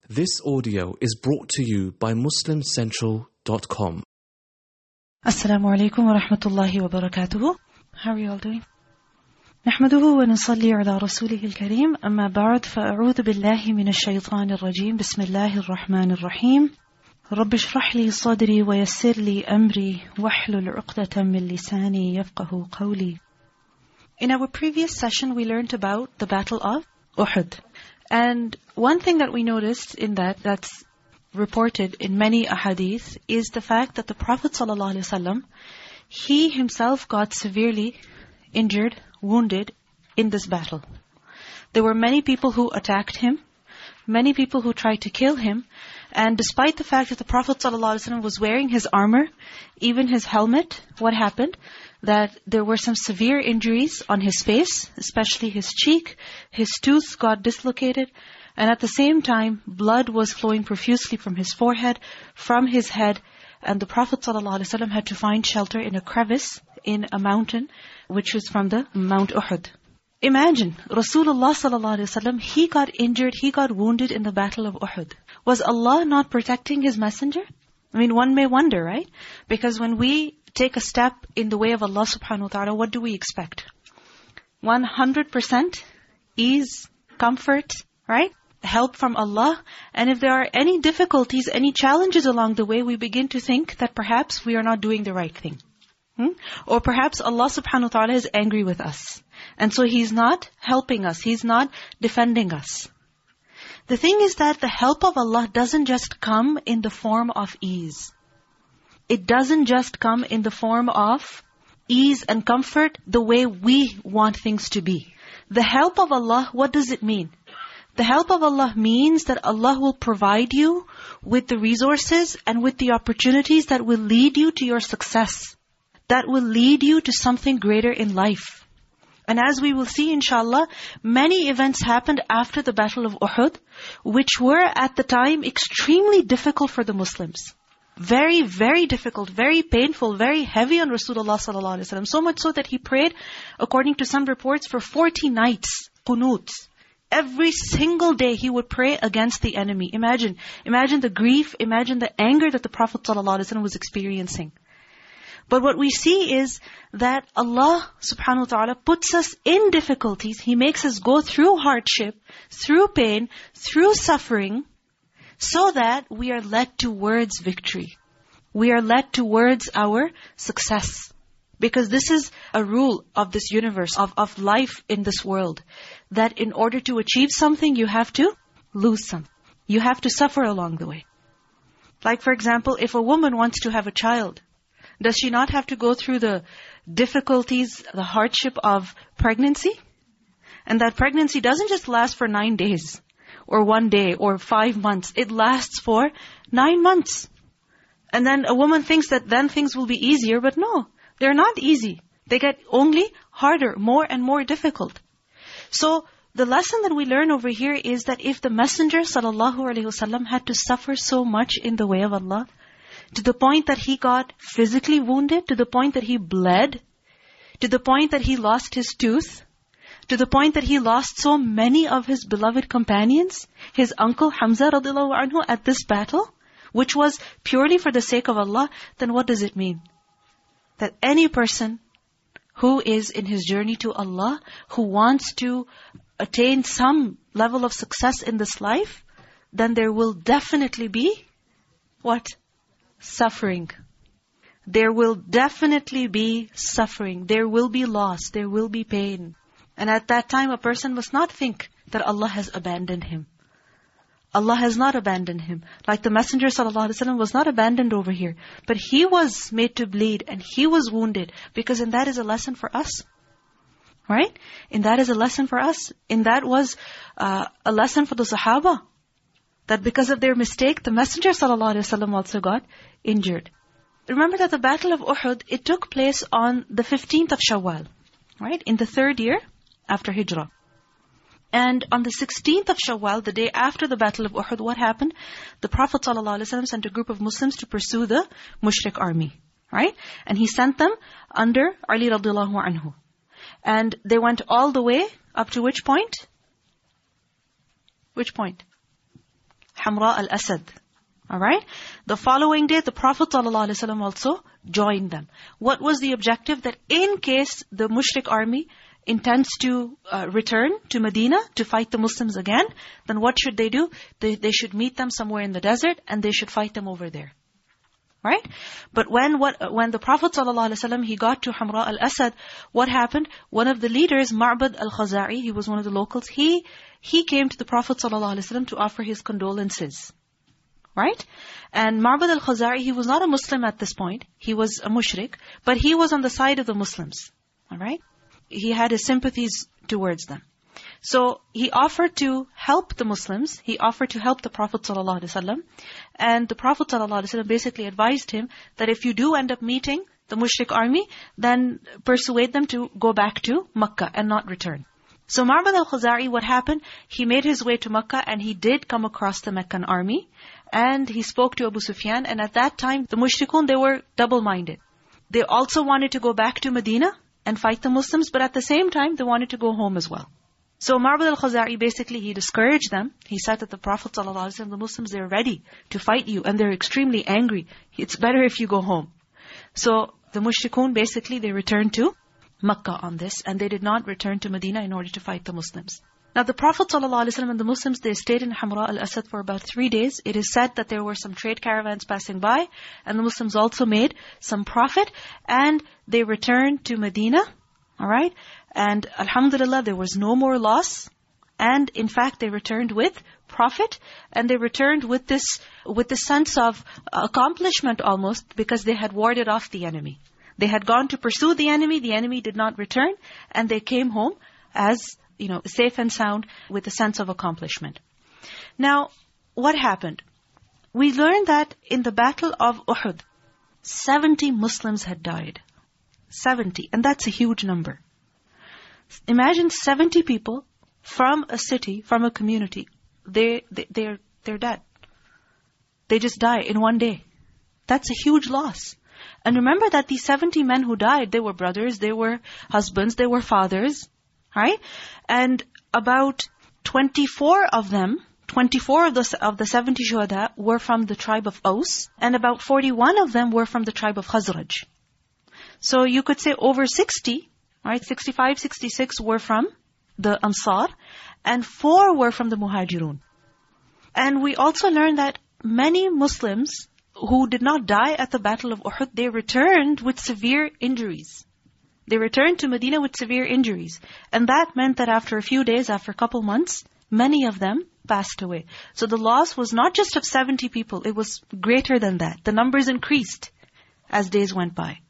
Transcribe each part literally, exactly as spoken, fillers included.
This audio is brought to you by muslim central dot com. Assalamu alaikum wa rahmatullahi wa barakatuhu. How are you all doing? نحمده ونصلي على رسوله الكريم أما بعد فأعوذ بالله من الشيطان الرجيم بسم الله الرحمن الرحيم رب اشرح لي صدري ويسر لي أمري واحلل عقدة من لساني يفقه قولي. In our previous session we learned about the battle of Uhud. And one thing that we noticed in that, that's reported in many ahadith, is the fact that the Prophet ﷺ, he himself got severely injured, wounded in this battle. There were many people who attacked him, many people who tried to kill him, and despite the fact that the Prophet ﷺ was wearing his armor, even his helmet, what happened? That there were some severe injuries on his face, especially his cheek, his tooth got dislocated, and at the same time, blood was flowing profusely from his forehead, from his head, and the Prophet ﷺ had to find shelter in a crevice, in a mountain, which was from the Mount Uhud. Imagine, Rasulullah ﷺ, he got injured, he got wounded in the battle of Uhud. Was Allah not protecting His messenger? I mean, one may wonder, right? Because when we take a step in the way of Allah subhanahu wa ta'ala, what do we expect? one hundred percent ease, comfort, right? Help from Allah. And if there are any difficulties, any challenges along the way, we begin to think that perhaps we are not doing the right thing. Hmm? Or perhaps Allah subhanahu wa ta'ala is angry with us. And so He's not helping us. He's not defending us. The thing is that the help of Allah doesn't just come in the form of ease. It doesn't just come in the form of ease and comfort the way we want things to be. The help of Allah, what does it mean? The help of Allah means that Allah will provide you with the resources and with the opportunities that will lead you to your success, that will lead you to something greater in life. And as we will see inshallah, many events happened after the Battle of Uhud, which were at the time extremely difficult for the Muslims. Very, very difficult, very painful, very heavy on Rasulullah sallallahu alaihi wasallam. So much so that he prayed, according to some reports, for forty nights, qunut. Every single day he would pray against the enemy. Imagine, imagine the grief, imagine the anger that the Prophet sallallahu alaihi wasallam was experiencing. But what we see is that Allah subhanahu wa ta'ala puts us in difficulties. He makes us go through hardship, through pain, through suffering, so that we are led towards victory. We are led towards our success. Because this is a rule of this universe, of, of life in this world. That in order to achieve something, you have to lose something. You have to suffer along the way. Like for example, if a woman wants to have a child, does she not have to go through the difficulties, the hardship of pregnancy? And that pregnancy doesn't just last for nine days, or one day, or five months. It lasts for nine months. And then a woman thinks that then things will be easier, but no, they're not easy. They get only harder, more and more difficult. So the lesson that we learn over here is that if the Messenger sallallahu alaihi wasallam had to suffer so much in the way of Allah, to the point that he got physically wounded, to the point that he bled, to the point that he lost his tooth, to the point that he lost so many of his beloved companions, his uncle Hamza radiallahu anhu at this battle, which was purely for the sake of Allah, then what does it mean? That any person who is in his journey to Allah, who wants to attain some level of success in this life, then there will definitely be, what? Suffering. There will definitely be suffering. There will be loss. There will be pain. And at that time, a person must not think that Allah has abandoned him. Allah has not abandoned him. Like the Messenger ﷺ was not abandoned over here. But he was made to bleed and he was wounded. Because in that is a lesson for us. Right? In that is a lesson for us. In that was uh, a lesson for the Sahaba. That because of their mistake, the Messenger ﷺ also got injured. Remember that the Battle of Uhud, it took place on the fifteenth of Shawwal. Right? In the third year after Hijrah. And on the sixteenth of Shawwal, the day after the Battle of Uhud, what happened? The Prophet ﷺ sent a group of Muslims to pursue the Mushrik army. Right? And he sent them under Ali radiallahu anhu. And they went all the way up to which point? Which point? Hamra al-Asad. Alright? The following day, the Prophet ﷺ also joined them. What was the objective? That in case the mushrik army intends to uh, return to Medina to fight the Muslims again, then what should they do? They, they should meet them somewhere in the desert and they should fight them over there. Right? But when what when the Prophet ﷺ, he got to Hamra al-Asad, what happened? One of the leaders, Ma'bad al-Khaza'i, he was one of the locals, he he came to the Prophet ﷺ to offer his condolences. Right? And Ma'bad al-Khaza'i, he was not a Muslim at this point. He was a mushrik, but he was on the side of the Muslims. Alright? He had his sympathies towards them. So he offered to help the Muslims. He offered to help the Prophet ﷺ. And the Prophet ﷺ basically advised him that if you do end up meeting the mushrik army, then persuade them to go back to Makkah and not return. So Ma'bad al-Khaza'i, what happened? He made his way to Makkah and he did come across the Meccan army. And he spoke to Abu Sufyan. And at that time, the mushrikun, they were double-minded. They also wanted to go back to Medina and fight the Muslims, but at the same time, they wanted to go home as well. So Ma'bad al-Khaza'i, basically, he discouraged them. He said that the Prophet ﷺ, the Muslims, they're ready to fight you and they're extremely angry. It's better if you go home. So the mushrikun, basically, they returned to Makkah on this and they did not return to Medina in order to fight the Muslims. Now the Prophet ﷺ and the Muslims, they stayed in Hamra al-Asad for about three days. It is said that there were some trade caravans passing by and the Muslims also made some profit and they returned to Medina. Alright? And alhamdulillah, there was no more loss. And in fact, they returned with profit. And they returned with this with the sense of accomplishment almost, because they had warded off the enemy. They had gone to pursue the enemy. The enemy did not return. And they came home as, you know, safe and sound with a sense of accomplishment. Now, what happened? We learned that in the Battle of Uhud, seventy Muslims had died. seventy. And that's a huge number. Imagine seventy people from a city, from a community. They, they, they're, they're dead. They just die in one day. That's a huge loss. And remember that these seventy men who died, they were brothers, they were husbands, they were fathers. Right? And about twenty-four of them, twenty-four of the, of the seventy shuhada were from the tribe of Aus. And about forty-one of them were from the tribe of Khazraj. So you could say over sixty, right? sixty-five, sixty-six were from the Ansar and four were from the Muhajirun. And we also learned that many Muslims who did not die at the Battle of Uhud, they returned with severe injuries. They returned to Medina with severe injuries. And that meant that after a few days, after a couple months, many of them passed away. So the loss was not just of seventy people, it was greater than that. The numbers increased as days went by.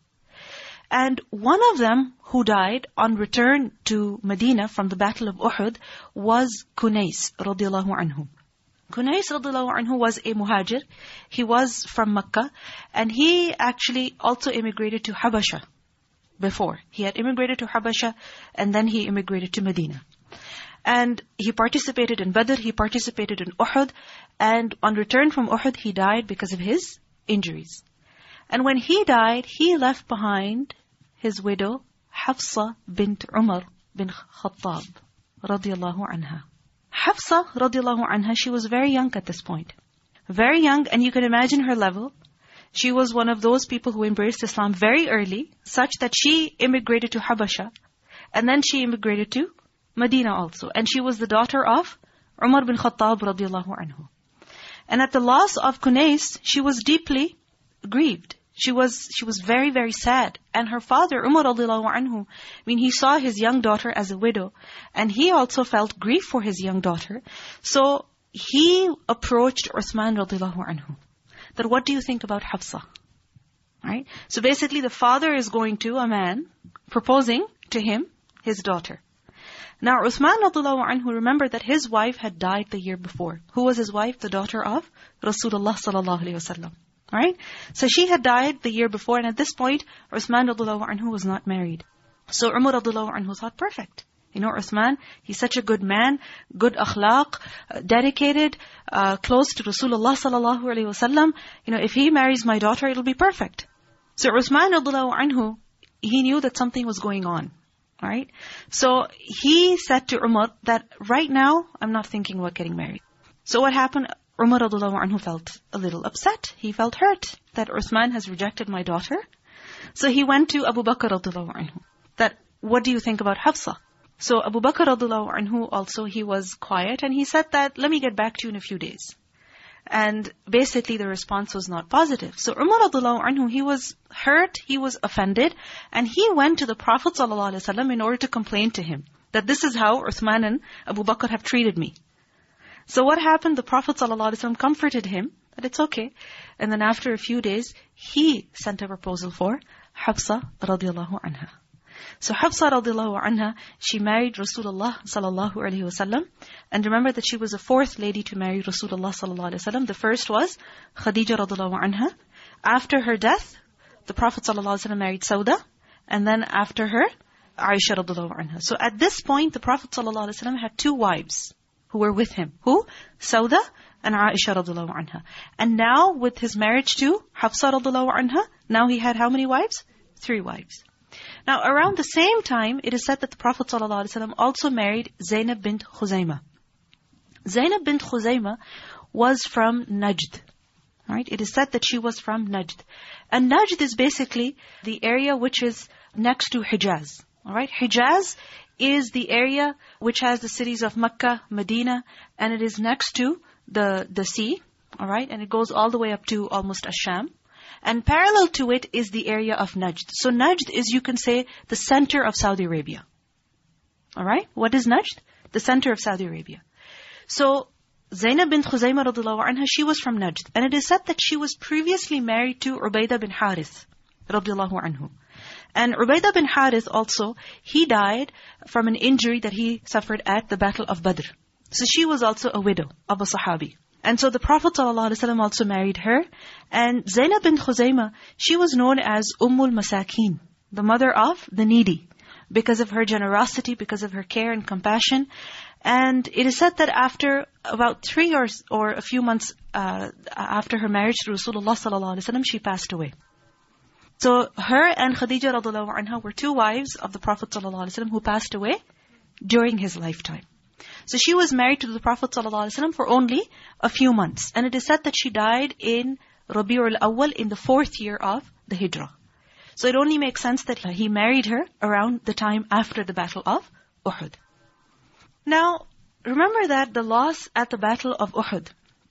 And one of them who died on return to Medina from the Battle of Uhud was Kunais radiallahu anhu. Kunais radiallahu anhu was a muhajir. He was from Makkah and he actually also immigrated to Habasha before. He had immigrated to Habasha and then he immigrated to Medina. And he participated in Badr, he participated in Uhud, and on return from Uhud he died because of his injuries. And when he died, he left behind his widow, Hafsa bint Umar bin Khattab, radiallahu anha. Hafsa, radiallahu anha, she was very young at this point. Very young, and you can imagine her level. She was one of those people who embraced Islam very early, such that she immigrated to Habasha, and then she immigrated to Medina also. And she was the daughter of Umar bin Khattab, radiallahu anhu. And at the loss of Kunais, she was deeply grieved. She was she was very, very sad. And her father, Umar radiallahu anhu, I mean, he saw his young daughter as a widow. And he also felt grief for his young daughter. So he approached Uthman radiallahu anhu. That, what do you think about Hafsa? Right? So basically the father is going to a man, proposing to him his daughter. Now Uthman radiallahu anhu, remember that his wife had died the year before. Who was his wife? The daughter of Rasulullah sallallahu alayhi wa sallam. Right? So she had died the year before, and at this point, Uthman radiallahu anhu was not married. So Umar radiallahu anhu thought, perfect. You know, Uthman, he's such a good man, good akhlaq, uh, dedicated, uh, close to Rasulullah sallallahu alayhi wa sallam. You know, if he marries my daughter, it'll be perfect. So Uthman radiallahu anhu, he knew that something was going on. Right? So he said to Umar that right now, I'm not thinking about getting married. So what happened? Umar radiallahu anhu felt a little upset. He felt hurt that Uthman has rejected my daughter. So he went to Abu Bakr radiallahu anhu. That, what do you think about Hafsa? So Abu Bakr radiallahu anhu also, he was quiet and he said that, let me get back to you in a few days. And basically the response was not positive. So Umar radiallahu anhu, he was hurt, he was offended, and he went to the Prophet sallallahu alaihi wasallam in order to complain to him that this is how Uthman and Abu Bakr have treated me. So what happened? The Prophet ﷺ comforted him that it's okay. And then after a few days, he sent a proposal for Hafsa radiallahu anha. So Hafsa radiallahu anha, she married Rasulullah sallallahu alaihi wasallam. And remember that she was the fourth lady to marry Rasulullah sallallahu alaihi wasallam. The first was Khadija radiallahu anha. After her death, the Prophet sallallahu alaihi wasallam married Sauda. And then after her, Aisha radiallahu anha. So at this point, the Prophet sallallahu alaihi wasallam had two wives who were with him. Who? Sauda and Aisha radiallahu anha. And now with his marriage to Hafsa radiallahu anha, now he had how many wives? Three wives. Now around the same time, it is said that the Prophet sallallahu alaihi wasallam also married Zainab bint Khuzaymah. Zainab bint Khuzaymah was from Najd. Right? It is said that she was from Najd. And Najd is basically the area which is next to Hijaz. All right? Hijaz is the area which has the cities of Makkah, Medina, and it is next to the, the sea, all right? And it goes all the way up to almost Asham. And parallel to it is the area of Najd. So Najd is, you can say, the center of Saudi Arabia. All right? What is Najd? The center of Saudi Arabia. So Zainab bint Khuzaymah radiallahu anha, she was from Najd. And it is said that she was previously married to Ubaidah bin Harith radiallahu anhu. And Ubaidah bin Harith also, he died from an injury that he suffered at the Battle of Badr. So she was also a widow of a Sahabi. And so the Prophet ﷺ also married her. And Zainab bint Khuzaymah, she was known as Ummul Masakin, the mother of the needy, because of her generosity, because of her care and compassion. And it is said that after about three or, or a few months uh, after her marriage to Rasulullah ﷺ, she passed away. So her and Khadija radiallahu anha were two wives of the Prophet ﷺ who passed away during his lifetime. So she was married to the Prophet ﷺ for only a few months. And it is said that she died in Rabi'ul Awwal in the fourth year of the Hijrah. So it only makes sense that he married her around the time after the Battle of Uhud. Now, remember that the loss at the Battle of Uhud,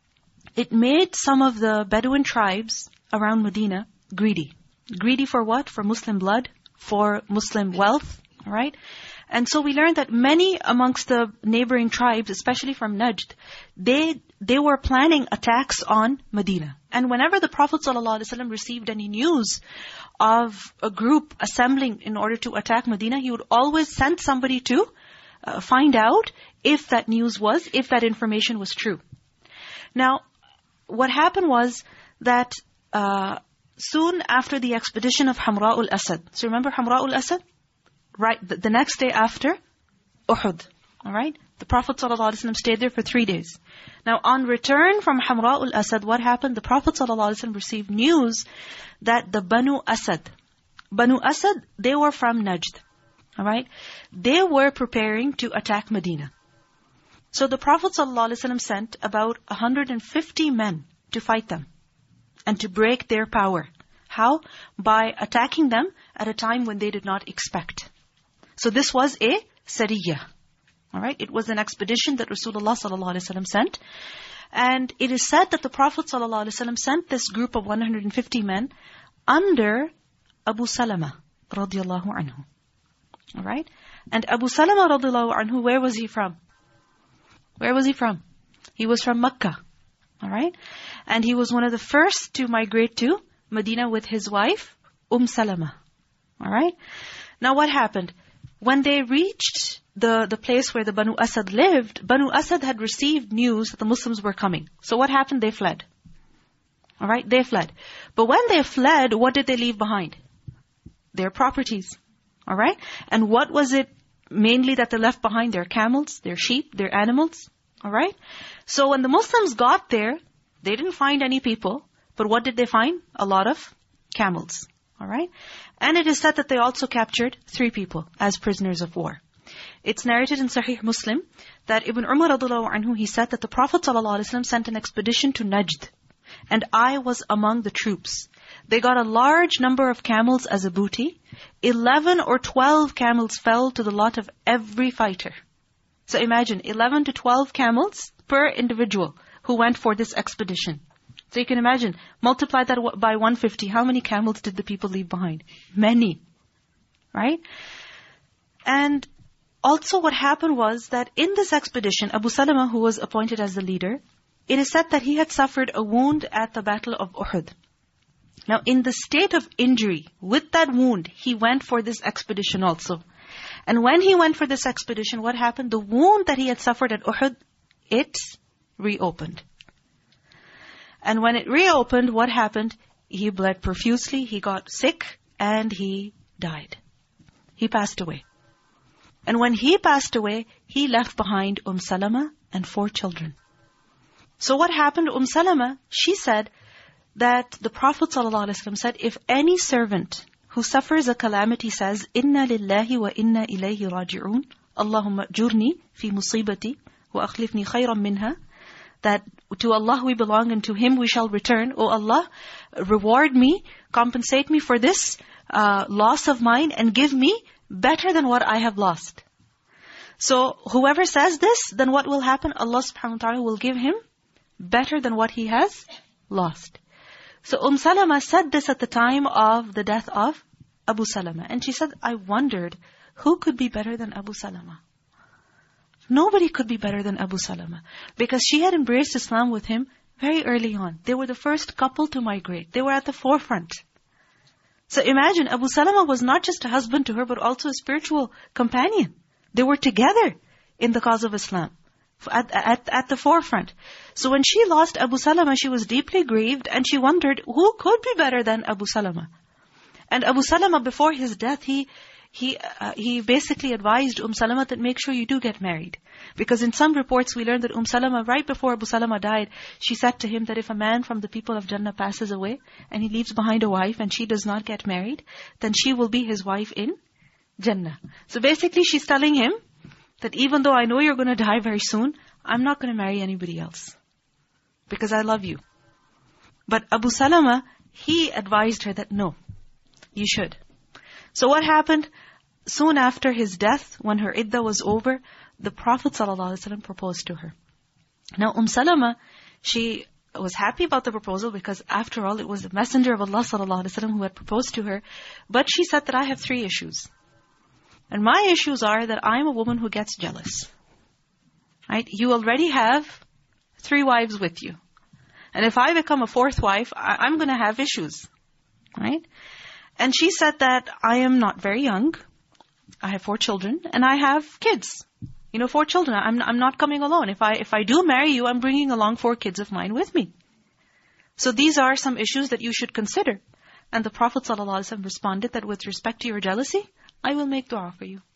it made some of the Bedouin tribes around Medina greedy. Greedy for what? For Muslim blood, for Muslim wealth, right? And so we learned that many amongst the neighboring tribes, especially from Najd, they they were planning attacks on Medina. And whenever the Prophet ﷺ received any news of a group assembling in order to attack Medina, he would always send somebody to uh, find out if that news was, if that information was true. Now, what happened was that uh, soon after the expedition of Hamra'ul Asad. So remember Hamra'ul Asad? Right, the, the next day after Uhud. All right? The Prophet ﷺ stayed there for three days. Now on return from Hamra'ul Asad, what happened? The Prophet ﷺ received news that the Banu Asad, Banu Asad, they were from Najd. All right? They were preparing to attack Medina. So the Prophet ﷺ sent about one hundred fifty men to fight them and to break their power. How? By attacking them at a time when they did not expect. So this was a sariyah. All right? It was an expedition that Rasulullah sallallahu alaihi wasallam sent. And it is said that the Prophet sallallahu alaihi wasallam sent this group of one hundred fifty men under Abu Salama radiallahu anhu. All right? And Abu Salama radiallahu anhu, where was he from? Where was he from? He was from Makkah. All right? And he was one of the first to migrate to Medina with his wife, Umm Salama. All right? Now what happened? When they reached the, the place where the Banu Asad lived, Banu Asad had received news that the Muslims were coming. So what happened? They fled. All right? They fled. But when they fled, what did they leave behind? Their properties. All right? And what was it mainly that they left behind? Their camels, their sheep, their animals. All right? So when the Muslims got there, they didn't find any people. But what did they find? A lot of camels. All right? And it is said that they also captured three people as prisoners of war. It's narrated in Sahih Muslim that Ibn Umar radiallahu anhu, he said that the Prophet ﷺ sent an expedition to Najd. And I was among the troops. They got a large number of camels as a booty. Eleven or twelve camels fell to the lot of every fighter. So imagine, eleven to twelve camels per individual who went for this expedition. So you can imagine, multiply that by one hundred fifty. How many camels did the people leave behind? Many. Right? And also what happened was that in this expedition, Abu Salama, who was appointed as the leader, it is said that he had suffered a wound at the Battle of Uhud. Now, in the state of injury, with that wound, he went for this expedition also. And when he went for this expedition, what happened? The wound that he had suffered at Uhud, it reopened. And when it reopened, what happened? He bled profusely, he got sick, and he died. He passed away. And when he passed away, he left behind Umm Salama and four children. So what happened to Umm Salama? She said that the Prophet ﷺ said, if any servant who suffers a calamity says, Inna lillahi wa inna ilayhi raji'un, Allahumma jurni fi musibati wa akhlifni khayran minha, that to Allah we belong and to Him we shall return. O Allah, reward me, compensate me for this uh, loss of mine and give me better than what I have lost. So whoever says this, then what will happen? Allah subhanahu wa ta'ala will give him better than what he has lost. So Umm Salama said this at the time of the death of Abu Salama. And she said, I wondered, who could be better than Abu Salama? Nobody could be better than Abu Salama. Because she had embraced Islam with him very early on. They were the first couple to migrate. They were at the forefront. So imagine, Abu Salama was not just a husband to her, but also a spiritual companion. They were together in the cause of Islam. At, at, at the forefront. So when she lost Abu Salama, she was deeply grieved and she wondered, who could be better than Abu Salama? And Abu Salama, before his death, he he uh, he basically advised Umm Salama that make sure you do get married. Because in some reports we learned that Umm Salama, right before Abu Salama died, she said to him that if a man from the people of Jannah passes away and he leaves behind a wife and she does not get married, then she will be his wife in Jannah. So basically she's telling him that even though I know you're going to die very soon, I'm not going to marry anybody else. Because I love you. But Abu Salama, he advised her that no, you should. So what happened? Soon after his death, when her iddah was over, the Prophet ﷺ proposed to her. Now Umm Salama, she was happy about the proposal because after all, it was the Messenger of Allah ﷺ who had proposed to her. But she said that I have three issues. And my issues are that I'm a woman who gets jealous. Right? You already have three wives with you. And if I become a fourth wife, I, I'm going to have issues. Right? And she said that I am not very young. I have four children. And I have kids. You know, four children. I'm, I'm not coming alone. If I, if I do marry you, I'm bringing along four kids of mine with me. So these are some issues that you should consider. And the Prophet ﷺ responded that with respect to your jealousy, I will make dua for you.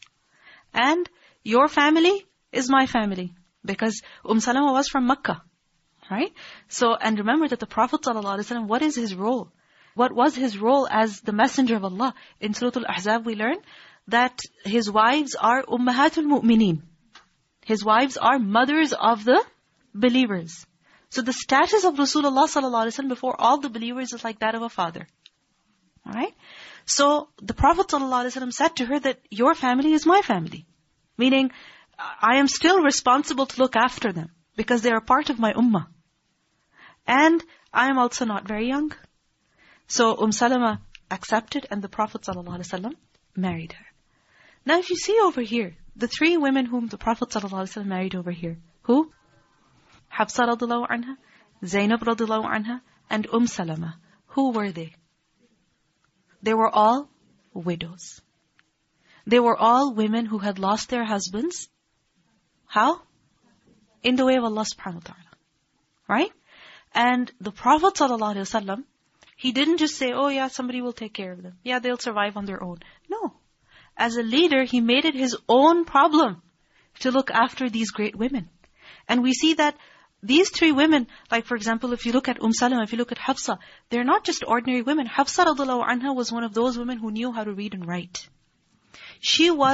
And your family is my family. Because Umm Salama was from Makkah. Right? So, and remember that the Prophet ﷺ, what is his role? What was his role as the Messenger of Allah? In Surah Al-Ahzab we learn that his wives are Ummahatul Mu'mineen. His wives are mothers of the believers. So the status of Rasulullah ﷺ before all the believers is like that of a father. Alright? So the Prophet ﷺ said to her that your family is my family. Meaning, I am still responsible to look after them. Because they are part of my ummah. And I am also not very young. So Umm Salama accepted and the Prophet ﷺ married her. Now if you see over here, the three women whom the Prophet ﷺ married over here. Who? Hafsa radiallahu anha, Zainab radiallahu anha, and Umm Salama. Who were they? They were all widows. They were all women who had lost their husbands. How? In the way of Allah subhanahu wa ta'ala. Right? And the Prophet ﷺ, he didn't just say, oh yeah, somebody will take care of them. Yeah, they'll survive on their own. No. As a leader, he made it his own problem to look after these great women. And we see that these three women, like for example, if you look at Umm Salama, if you look at Hafsa, they're not just ordinary women. Hafsa radiallahu anha was one of those women who knew how to read and write. She was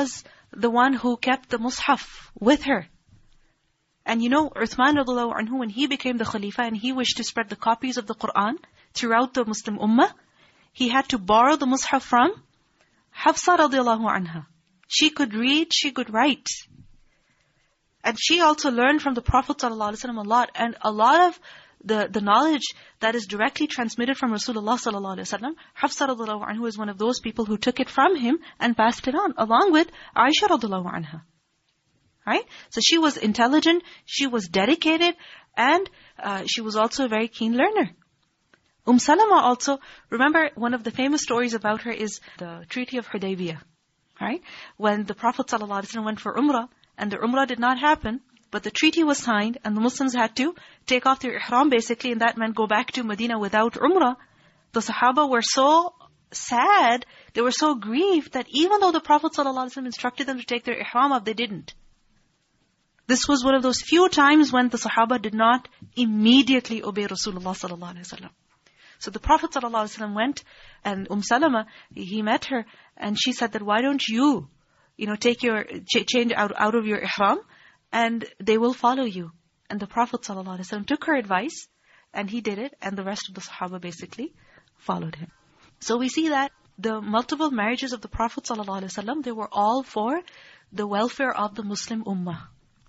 the one who kept the Mus'haf with her. And you know, Uthman radiallahu anhu, when he became the Khalifa and he wished to spread the copies of the Qur'an throughout the Muslim Ummah, he had to borrow the Mus'haf from Hafsa radiallahu anha. She could read, she could write. And she also learned from the Prophet ﷺ a lot. And a lot of the, the knowledge that is directly transmitted from Rasulullah ﷺ, Hafsa radiallahu anhu is one of those people who took it from him and passed it on, along with Aisha radiallahu anha. Right? So she was intelligent, she was dedicated, and uh, she was also a very keen learner. Umm Salama also, remember one of the famous stories about her is the Treaty of Hudaybiyah. Right? When the Prophet ﷺ went for Umrah, and the Umrah did not happen, but the treaty was signed, and the Muslims had to take off their ihram basically, and that meant go back to Medina without Umrah. The Sahaba were so sad, they were so grieved, that even though the Prophet ﷺ instructed them to take their ihram off, they didn't. This was one of those few times when the Sahaba did not immediately obey Rasulullah ﷺ. So the Prophet ﷺ went, and Umm Salama, he met her, and she said that, why don't you, you know, take your, ch- change out, out of your ihram, and they will follow you. And the Prophet ﷺ took her advice, and he did it, and the rest of the Sahaba basically followed him. So we see that the multiple marriages of the Prophet ﷺ, they were all for the welfare of the Muslim Ummah.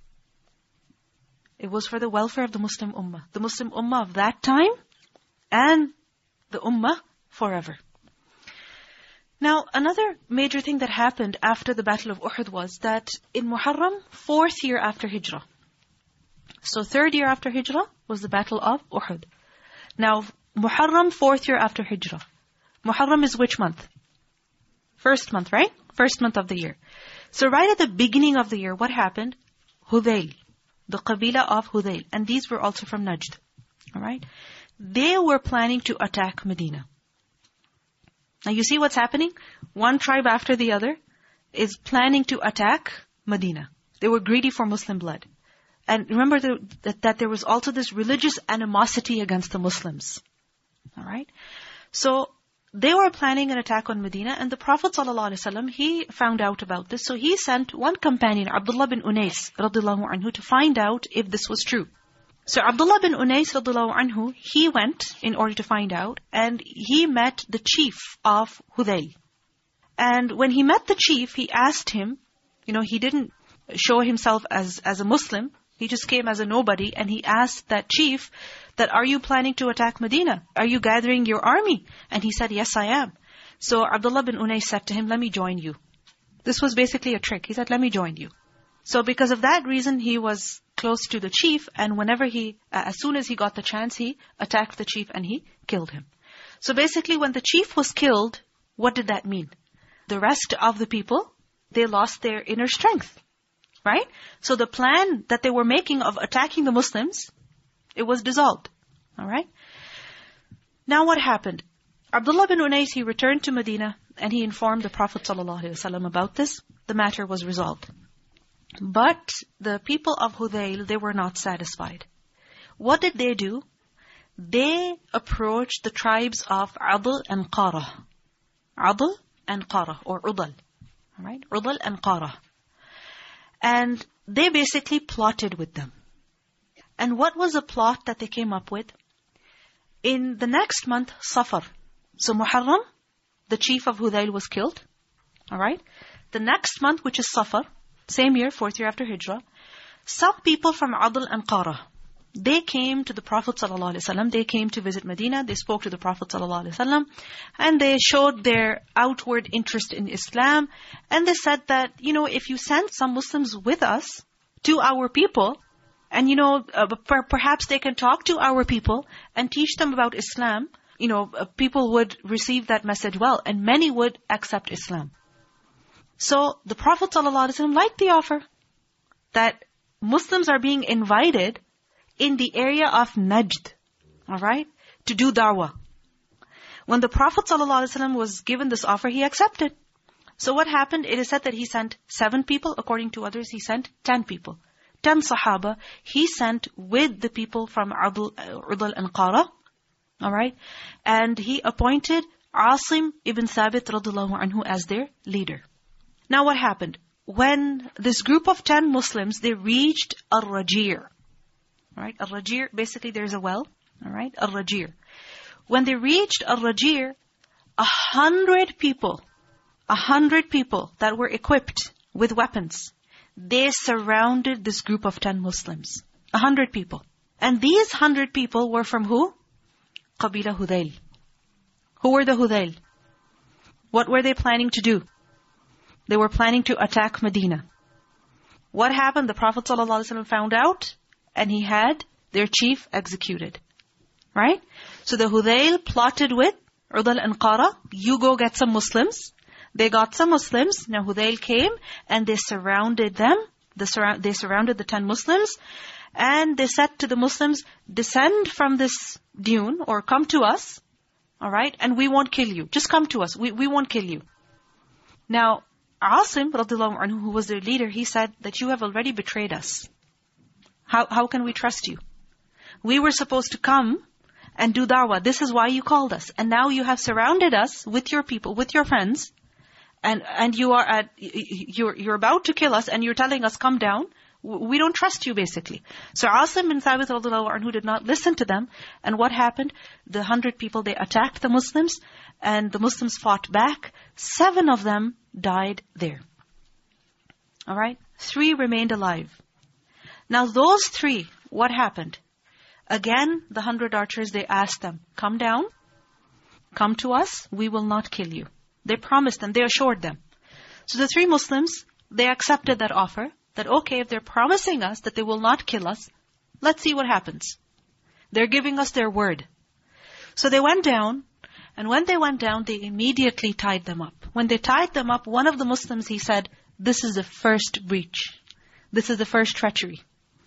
It was for the welfare of the Muslim Ummah. The Muslim Ummah of that time, and the Ummah forever. Now, another major thing that happened after the Battle of Uhud was that in Muharram, fourth year after Hijrah. So third year after Hijrah was the Battle of Uhud. Now, Muharram, fourth year after Hijrah. Muharram is which month? First month, right? First month of the year. So right at the beginning of the year, what happened? Hudayl, the Qabila of Hudayl. And these were also from Najd. Alright? They were planning to attack Medina. Now you see what's happening? One tribe after the other is planning to attack Medina. They were greedy for Muslim blood. And remember the, that, that there was also this religious animosity against the Muslims. Alright? So they were planning an attack on Medina, and the Prophet ﷺ, he found out about this. So he sent one companion, Abdullah bin Unais, radiallahu anhu, to find out if this was true. So Abdullah bin Unais radiallahu anhu, he went in order to find out, and he met the chief of Hudayl. And when he met the chief, he asked him, you know, he didn't show himself as, as a Muslim, he just came as a nobody, and he asked that chief, that are you planning to attack Medina? Are you gathering your army? And he said, yes, I am. So Abdullah bin Unais said to him, let me join you. This was basically a trick. He said, let me join you. So because of that reason, he was close to the chief, and whenever he, uh, as soon as he got the chance, he attacked the chief and he killed him. So basically, when the chief was killed, what did that mean? The rest of the people, they lost their inner strength, right? So the plan that they were making of attacking the Muslims, it was dissolved, all right? Now what happened? Abdullah bin Unais, he returned to Medina, and he informed the Prophet ﷺ about this. The matter was resolved. But the people of Hudayl, they were not satisfied. What did they do? They approached the tribes of Adl and Qara. Adl and Qara, or Udal. Alright? Udal and Qara. And they basically plotted with them. And what was the plot that they came up with? In the next month, Safar. So Muharram, the chief of Hudayl was killed. Alright? The next month, which is Safar, same year, fourth year after Hijrah, some people from Adl and Qara, they came to the Prophet ﷺ, they came to visit Medina, they spoke to the Prophet ﷺ, and they showed their outward interest in Islam, and they said that, you know, if you send some Muslims with us to our people, and you know, uh, per- perhaps they can talk to our people and teach them about Islam, you know, uh, people would receive that message well, and many would accept Islam. So the Prophet ﷺ liked the offer that Muslims are being invited in the area of Najd, all right, to do da'wah. When the Prophet ﷺ was given this offer, he accepted. So what happened? It is said that he sent seven people. According to others, he sent ten people. Ten Sahaba, he sent with the people from Adl, Udal and Qara, all right, and he appointed Asim ibn Thabit radiallahu anhu as their leader. Now what happened? when this group of ten Muslims, they reached Ar-Rajir. All right, Ar-Rajir, basically there's a well. All right, Ar-Rajir. When they reached Ar-Rajir, a hundred people, a hundred people that were equipped with weapons, they surrounded this group of ten Muslims. A hundred people. And these hundred people were from who? Qabila Hudayl. Who were the Hudayl? What were they planning to do? They were planning to attack Medina. What happened? The Prophet ﷺ found out, and he had their chief executed. Right? So the Hudayl plotted with Udal and Qara, you go get some Muslims. They got some Muslims. Now Hudayl came, and they surrounded them. The surra- they surrounded the ten Muslims. And they said to the Muslims, descend from this dune, or come to us. All right? And we won't kill you. Just come to us. We, we won't kill you. Now, Asim, radiallahu anhu, who was their leader, he said that you have already betrayed us. How how can we trust you? We were supposed to come and do da'wah. This is why you called us. And now you have surrounded us with your people, with your friends, and and you are at you're you're about to kill us, and you're telling us come down. We don't trust you, basically. So Asim bin Thabit radiallahu anhu did not listen to them. And what happened? The hundred people, they attacked the Muslims, and the Muslims fought back. Seven of them died there. All right? Three remained alive. Now those three, what happened? Again, the hundred archers, they asked them, come down, come to us, we will not kill you. They promised them, they assured them. So the three Muslims, they accepted that offer, that okay, if they're promising us that they will not kill us, let's see what happens. They're giving us their word. So they went down, and when they went down, they immediately tied them up. When they tied them up, one of the Muslims, he said, this is the first breach. This is the first treachery.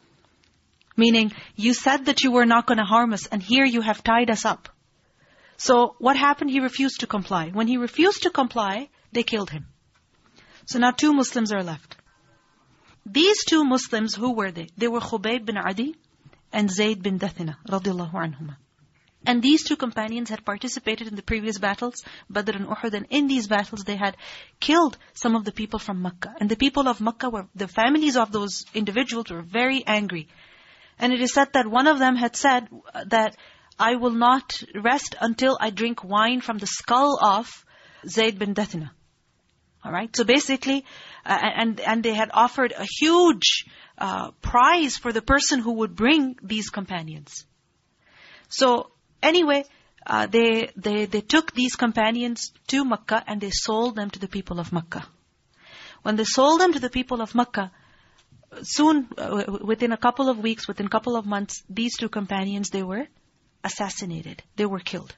Meaning, you said that you were not going to harm us, and here you have tied us up. So what happened? He refused to comply. When he refused to comply, they killed him. So now two Muslims are left. These two Muslims, who were they? They were Khubayb bin Adi and Zayd bin Dathina, radiallahu anhuma. And these two companions had participated in the previous battles, Badr and Uhud, and in these battles they had killed some of the people from Makkah. And the people of Makkah, were the families of those individuals were very angry. And it is said that one of them had said that, I will not rest until I drink wine from the skull of Zayd bin Dathina. All right? So basically, uh, and and they had offered a huge uh, prize for the person who would bring these companions. So anyway, uh, they, they, they took these companions to Makkah and they sold them to the people of Makkah. When they sold them to the people of Makkah, soon, uh, within a couple of weeks, within a couple of months, these two companions, they were assassinated. They were killed.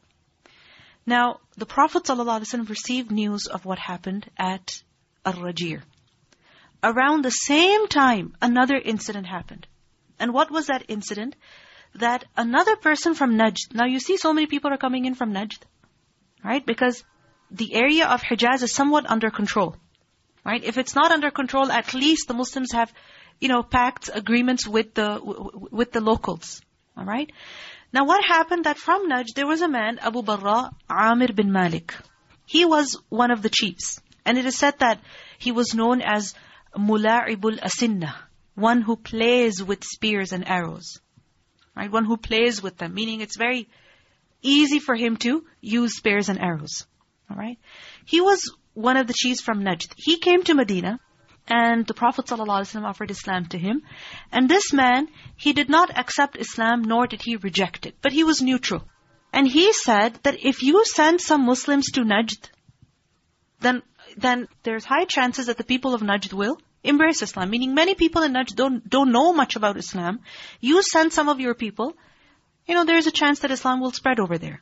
Now, the Prophet ﷺ received news of what happened at Ar-Rajir. Around the same time, another incident happened. And what was that incident? That another person from Najd, now you see so many people are coming in from Najd, right? Because the area of Hijaz is somewhat under control, right? If it's not under control, at least the Muslims have, you know, pacts, agreements with the with the locals, all right? Now what happened that from Najd, there was a man, Abu Barra, Amir bin Malik. He was one of the chiefs. And it is said that he was known as Mula'ibul Asinna, one who plays with spears and arrows. Right? One who plays with them, meaning it's very easy for him to use spears and arrows. All right? He was one of the chiefs from Najd. He came to Medina, and the Prophet ﷺ offered Islam to him. And this man, he did not accept Islam, nor did he reject it. But he was neutral. And he said that if you send some Muslims to Najd, then, then there's high chances that the people of Najd will embrace Islam. Meaning many people in Najd don't, don't know much about Islam. You send some of your people, you know, there's a chance that Islam will spread over there.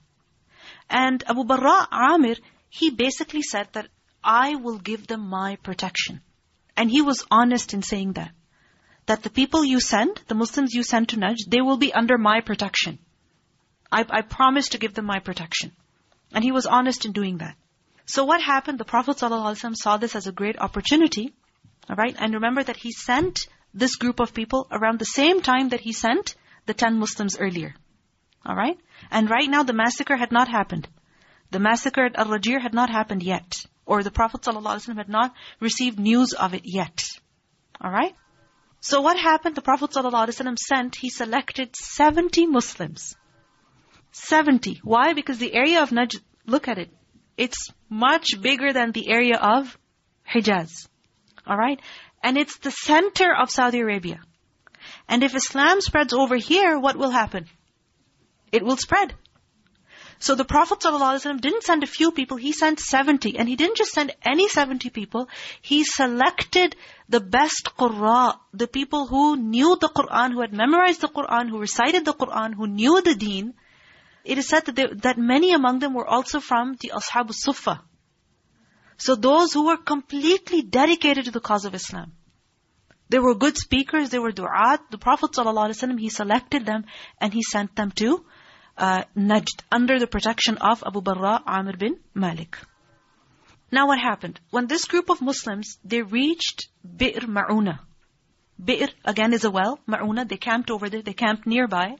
And Abu Barra Amir, he basically said that I will give them my protection. And he was honest in saying that. That the people you send, the Muslims you send to Najd, they will be under my protection. I, I promise to give them my protection. And he was honest in doing that. So what happened? The Prophet ﷺ saw this as a great opportunity. All right? And remember that he sent this group of people around the same time that he sent the ten Muslims earlier. All right? And right now the massacre had not happened. The massacre at Ar-Rajir had not happened yet. or the Prophet ﷺ had not received news of it yet. Alright? So what happened? The Prophet ﷺ sent, he selected seventy Muslims. seventy. Why? Because the area of Najd, look at it. It's much bigger than the area of Hijaz. Alright? And it's the center of Saudi Arabia. And if Islam spreads over here, what will happen? It will spread. So the Prophet ﷺ didn't send a few people, he sent seventy. And he didn't just send any seventy people, he selected the best qurra, the people who knew the Qur'an, who had memorized the Qur'an, who recited the Qur'an, who knew the deen. It is said that, they, that many among them were also from the Ashab al-Suffah. So those who were completely dedicated to the cause of Islam. They were good speakers, they were du'at. The Prophet ﷺ, he selected them and he sent them to uh, Najd, under the protection of Abu Barra Amir bin Malik. Now what happened? When this group of Muslims, they reached Bi'r Ma'una. Bi'r, again, is a well. Ma'una, they camped over there, they camped nearby.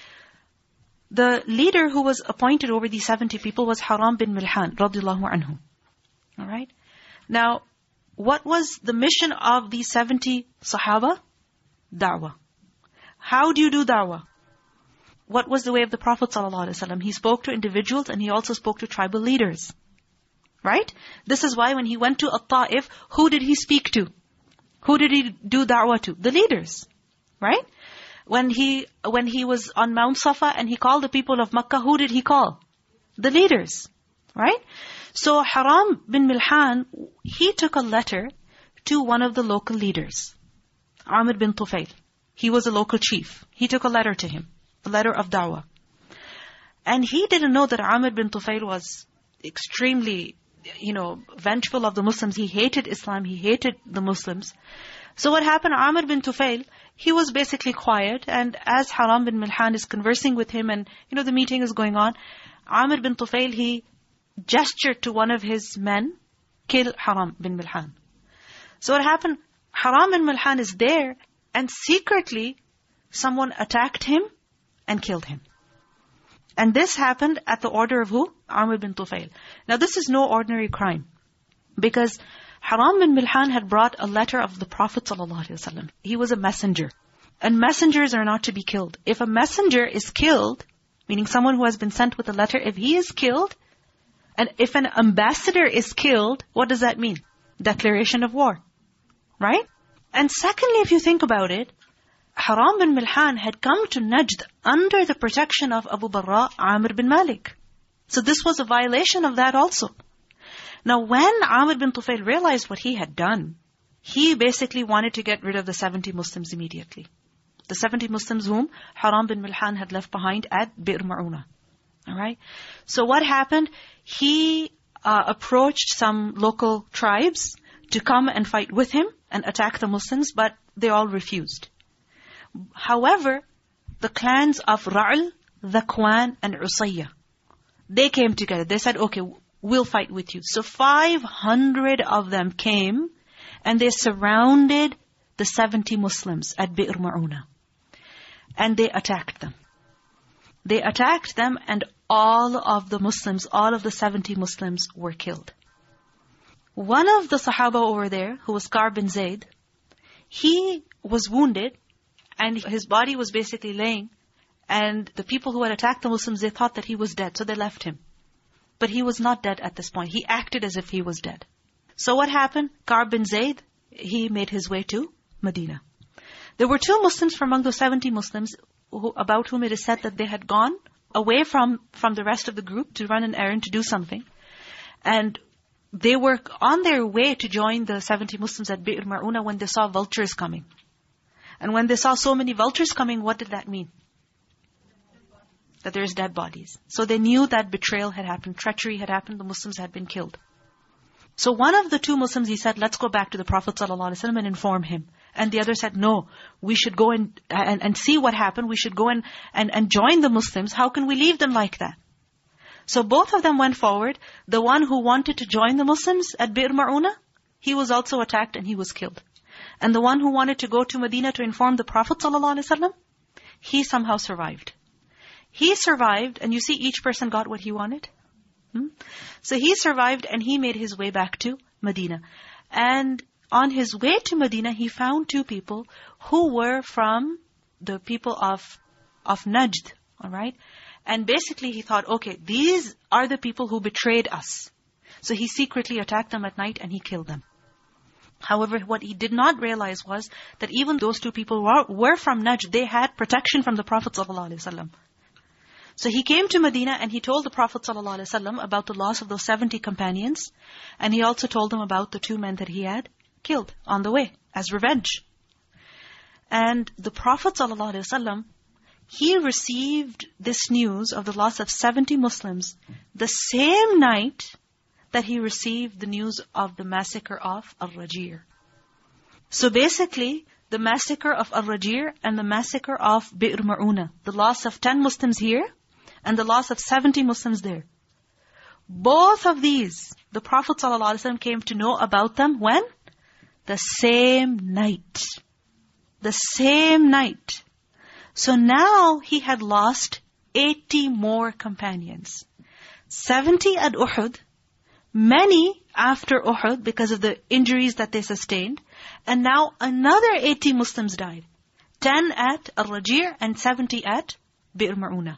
The leader who was appointed over these seventy people was Haram bin Milhan, radiyallahu anhu. Alright? Now, what was the mission of these seventy Sahaba? Da'wah. How do you do da'wah? What was the way of the Prophet ﷺ? He spoke to individuals and he also spoke to tribal leaders. Right? This is why when he went to At-Ta'if, who did he speak to? Who did he do da'wah to? The leaders. Right? When he when he was on Mount Safa and he called the people of Makkah, who did he call? The leaders. Right? So Haram bin Milhan, he took a letter to one of the local leaders, Amir bin Tufail. He was a local chief. He took a letter to him, a letter of da'wah. And he didn't know that Amir bin Tufail was extremely, you know, vengeful of the Muslims. He hated Islam. He hated the Muslims. So what happened, Amir bin Tufail, he was basically quiet. And as Haram bin Milhan is conversing with him and, you know, the meeting is going on, Amir bin Tufail, he gestured to one of his men, kill Haram bin Milhan. So what happened? Haram bin Milhan is there, and secretly, someone attacked him and killed him. And this happened at the order of who? Amir bin Tufail. Now this is no ordinary crime. Because Haram bin Milhan had brought a letter of the Prophet ﷺ. He was a messenger. And messengers are not to be killed. If a messenger is killed, meaning someone who has been sent with a letter, if he is killed, and if an ambassador is killed, what does that mean? Declaration of war. Right? And secondly, if you think about it, Haram bin Milhan had come to Najd under the protection of Abu Barra Amir bin Malik. So this was a violation of that also. Now when Amir bin Tufail realized what he had done, he basically wanted to get rid of the seventy Muslims immediately. The seventy Muslims whom Haram bin Milhan had left behind at Bi'r Ma'una. Alright? So what happened? He uh, approached some local tribes to come and fight with him and attack the Muslims, but they all refused. However, the clans of Ra'al, Dhakwan, and Usayya, they came together. They said, okay, we'll fight with you. So five hundred of them came and they surrounded the seventy Muslims at Bi'r Ma'una. And they attacked them. They attacked them and all of the Muslims, all of the seventy Muslims were killed. One of the Sahaba over there, who was Ka'b bin Zayd, he was wounded and his body was basically laying. And the people who had attacked the Muslims, they thought that he was dead, so they left him. But he was not dead at this point. He acted as if he was dead. So what happened? Ka'b bin Zayd, he made his way to Medina. There were two Muslims from among the seventy Muslims who, about whom it is said that they had gone away from, from the rest of the group to run an errand, to do something. And they were on their way to join the seventy Muslims at Bi'r Ma'una when they saw vultures coming. And when they saw so many vultures coming, what did that mean? That there's dead bodies. So they knew that betrayal had happened, treachery had happened, the Muslims had been killed. So one of the two Muslims, he said, let's go back to the Prophet ﷺ and inform him. And the other said, no, we should go and, and, and see what happened. We should go and, and, and join the Muslims. How can we leave them like that? So both of them went forward. The one who wanted to join the Muslims at Bi'r Ma'una, he was also attacked and he was killed. And the one who wanted to go to Medina to inform the Prophet ﷺ, he somehow survived. He survived, and you see each person got what he wanted. Hmm? So he survived and he made his way back to Medina. And on his way to Medina, he found two people who were from the people of, of Najd. All right? And basically he thought, okay, these are the people who betrayed us. So he secretly attacked them at night and he killed them. However, what he did not realize was that even those two people were, were from Najd. They had protection from the Prophet ﷺ. So he came to Medina and he told the Prophet ﷺ about the loss of those seventy companions. And he also told them about the two men that he had killed on the way as revenge. And the Prophet ﷺ, he received this news of the loss of seventy Muslims the same night that he received the news of the massacre of Al-Rajir. So basically, the massacre of Al-Rajir and the massacre of Bi'r Ma'una, the loss of ten Muslims here and the loss of seventy Muslims there. Both of these, the Prophet ﷺ came to know about them when? The same night. The same night. So now he had lost eighty more companions. seventy at Uhud, many after Uhud because of the injuries that they sustained. And now another eighty Muslims died. ten at Al-Rajir and seventy at Bi'r Ma'una.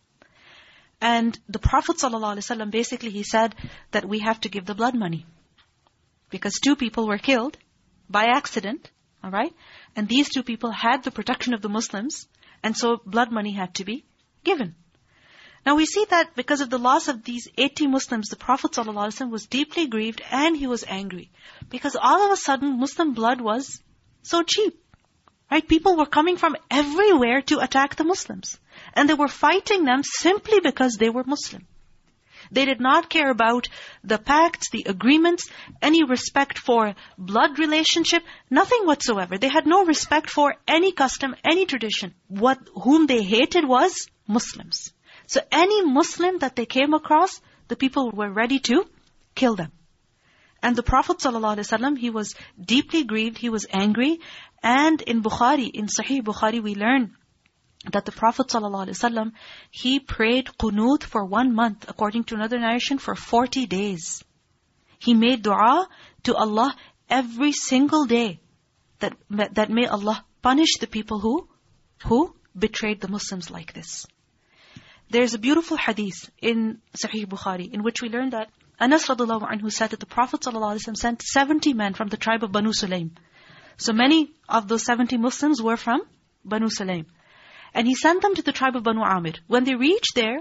And the Prophet ﷺ, basically he said that we have to give the blood money. Because two people were killed by accident. All right? And these two people had the protection of the Muslims. And so blood money had to be given. Now we see that because of the loss of these eighty Muslims, the Prophet ﷺ was deeply grieved and he was angry. Because all of a sudden, Muslim blood was so cheap. Right? People were coming from everywhere to attack the Muslims. And they were fighting them simply because they were Muslim. They did not care about the pacts, the agreements, any respect for blood relationship, nothing whatsoever. They had no respect for any custom, any tradition. What whom they hated was Muslims. So any Muslim that they came across, the people were ready to kill them. And the Prophet ﷺ, he was deeply grieved, he was angry. And in Bukhari, in Sahih Bukhari, we learn that the Prophet ﷺ, he prayed qunut for one month, according to another narration, for forty days. He made dua to Allah every single day, that, that may Allah punish the people who, who betrayed the Muslims like this. There's a beautiful hadith in Sahih Bukhari, in which we learn that Anas radiallahu anhu said that the Prophet ﷺ sent seventy men from the tribe of Banu Sulaym. So many of those seventy Muslims were from Banu Sulaym. And he sent them to the tribe of Banu Amir. When they reached there,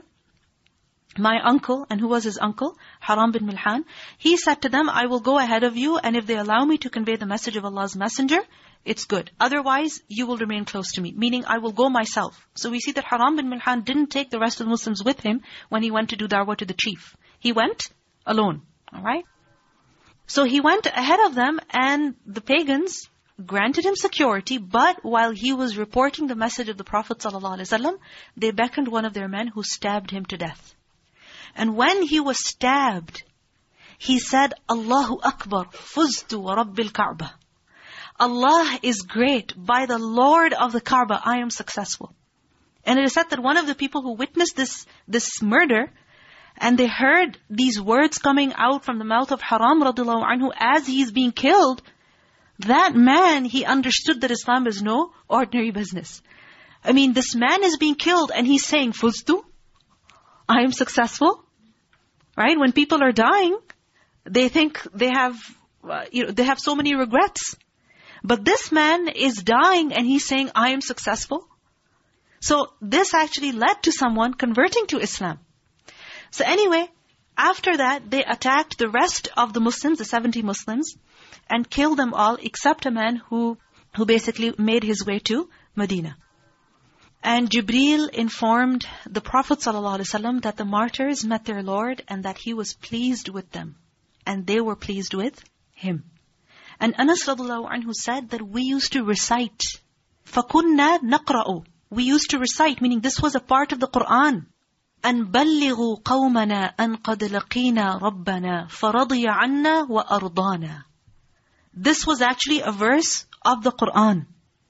my uncle, and who was his uncle, Haram bin Milhan, he said to them, I will go ahead of you, and if they allow me to convey the message of Allah's messenger, it's good. Otherwise, you will remain close to me. Meaning, I will go myself. So we see that Haram bin Milhan didn't take the rest of the Muslims with him when he went to do da'wah to the chief. He went alone. Alright? So he went ahead of them, and the pagans granted him security, but while he was reporting the message of the Prophet ﷺ, they beckoned one of their men who stabbed him to death. And when he was stabbed, he said, Allahu Akbar, fuztu wa Rabbil Ka'bah. Allah is great, by the Lord of the Kaaba, I am successful. And it is said that one of the people who witnessed this, this murder, and they heard these words coming out from the mouth of Haram radiallahu anhu as he is being killed, that man, he understood that Islam is no ordinary business. I mean, this man is being killed and he's saying, Fuztu, I am successful. Right? When people are dying, they think they have, uh, you know, they have so many regrets. But this man is dying and he's saying, I am successful. So this actually led to someone converting to Islam. So anyway, after that, they attacked the rest of the Muslims, the seventy Muslims, and killed them all except a man who, who basically made his way to Medina. And Jibreel informed the Prophet ﷺ that the martyrs met their Lord and that He was pleased with them. And they were pleased with Him. And Anas radiallahu anhu said that we used to recite. فَكُنَّا نَقْرَأُ. We used to recite, meaning this was a part of the Qur'an. أَنْ بَلِّغُوا قَوْمَنَا أَنْ قَدْ لَقِينَا رَبَّنَا فَرَضِيَ عَنَّا وَأَرْضَانَا. This was actually a verse of the Qur'an.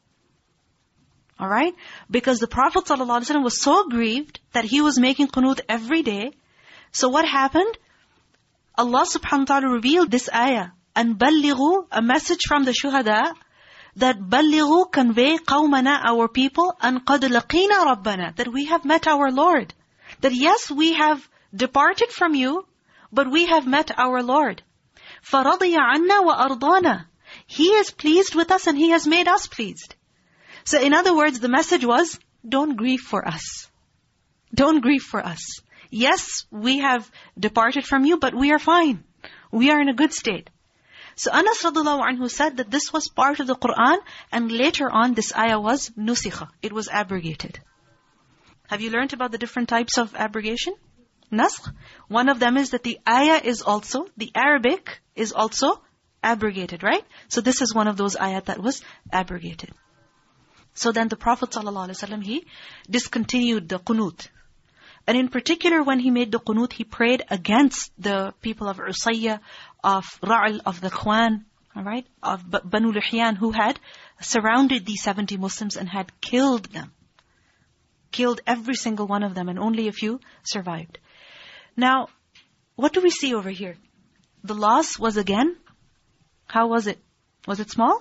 Alright? Because the Prophet ﷺ was so grieved that he was making qunut every day. So what happened? Allah subhanahu wa ta'ala revealed this ayah. And بَلِّغُوا, a message from the shuhada, that بَلِّغُوا, convey قَوْمَنَا, our people, أَنْ قَدْ لَقِينَا رَبَّنَا, that we have met our Lord. That yes, we have departed from you, but we have met our Lord. فَرَضِيَ عَنَّا وَأَرْضَانَا, He is pleased with us and He has made us pleased. So in other words, the message was, don't grieve for us. Don't grieve for us. Yes, we have departed from you, but we are fine. We are in a good state. So Anas radiallahu anhu said that this was part of the Qur'an, and later on this ayah was nusikha. It was abrogated. Have you learned about the different types of abrogation? Naskh. One of them is that the ayah is also, the Arabic is also abrogated, right? So this is one of those ayat that was abrogated. So then the Prophet ﷺ, he discontinued the qunut. And in particular, when he made the qunut, he prayed against the people of Usayya, of Ra'al, of the Khwan, all right, of Banu Lihyan, who had surrounded these seventy Muslims and had killed them. Killed every single one of them, and only a few survived. Now, what do we see over here? The loss was again, how was it? Was it small?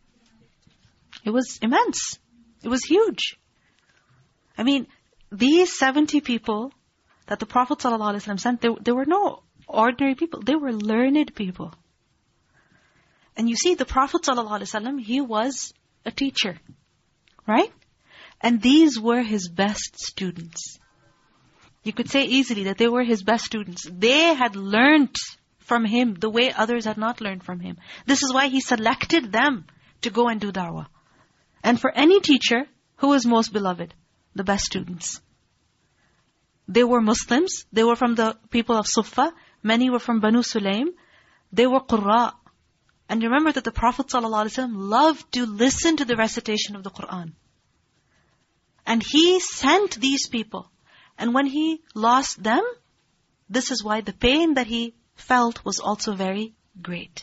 It was immense. It was huge. I mean, these seventy people that the Prophet ﷺ sent, they, they were no ordinary people. They were learned people. And you see, the Prophet ﷺ, he was a teacher. Right? And these were his best students. You could say easily that they were his best students. They had learned from him the way others had not learned from him. This is why he selected them to go and do da'wah. And for any teacher, who is most beloved? The best students. They were Muslims. They were from the people of Suffah. Many were from Banu Sulaym. They were Qurra. And remember that the Prophet ﷺ loved to listen to the recitation of the Qur'an. And he sent these people. And when he lost them, this is why the pain that he felt was also very great.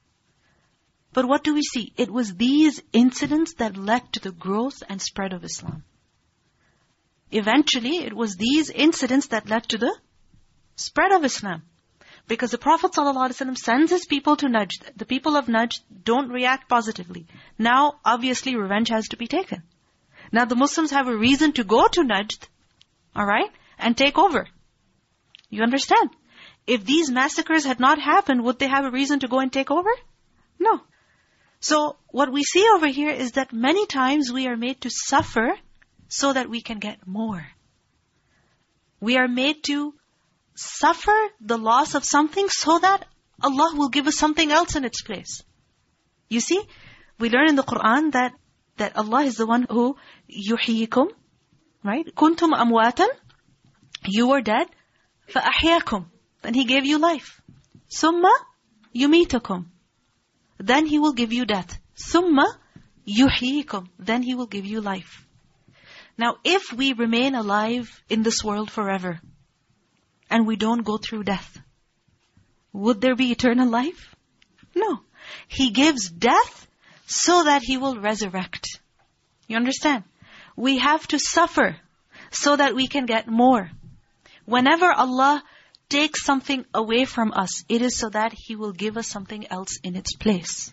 But what do we see? It was these incidents that led to the growth and spread of Islam. Eventually, it was these incidents that led to the spread of Islam. Because the Prophet ﷺ sends his people to Najd. The people of Najd don't react positively. Now, obviously, revenge has to be taken. Now, the Muslims have a reason to go to Najd, all right, and take over. You understand? If these massacres had not happened, would they have a reason to go and take over? No. So, what we see over here is that many times we are made to suffer so that we can get more. We are made to suffer the loss of something so that Allah will give us something else in its place. You see, we learn in the Qur'an that, that Allah is the one who yuhyikum, right? Kuntum amwatan, you were dead, فَأَحْيَاكُمْ, then He gave you life. Summa yumitakum, then He will give you death. Summa yuhyikum, then He will give you life. Now, if we remain alive in this world forever, and we don't go through death, would there be eternal life? No. He gives death so that He will resurrect. You understand? We have to suffer so that we can get more. Whenever Allah takes something away from us, it is so that He will give us something else in its place.